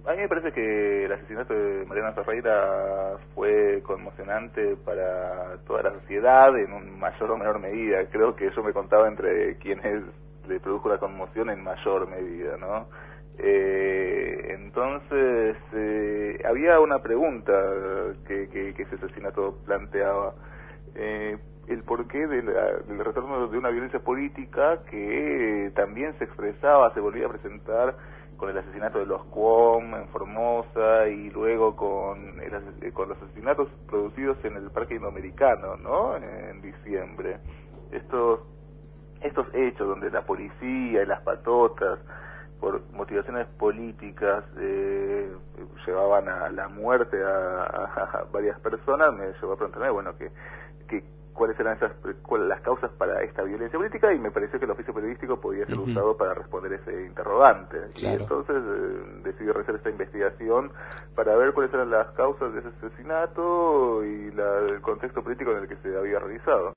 A mí me parece que el asesinato de Mariana Ferreira fue conmocionante para toda la sociedad en un mayor o menor medida. Creo que yo me contaba entre quienes le produjo la conmoción en mayor medida, ¿no? Entonces, había una pregunta que ese asesinato planteaba. El porqué del retorno de una violencia política que también se expresaba, se volvía a presentar con el asesinato de los Cuom en Formosa y luego con los asesinatos producidos en el Parque Indoamericano, ¿no? En diciembre. Estos hechos donde la policía y las patotas, por motivaciones políticas, llevaban a la muerte a varias personas, me llevó a preguntarme, bueno, cuáles eran las causas para esta violencia política, y me pareció que el oficio periodístico podía ser usado para responder ese interrogante. Claro. Y entonces decidí realizar esta investigación para ver cuáles eran las causas de ese asesinato y el contexto político en el que se había realizado.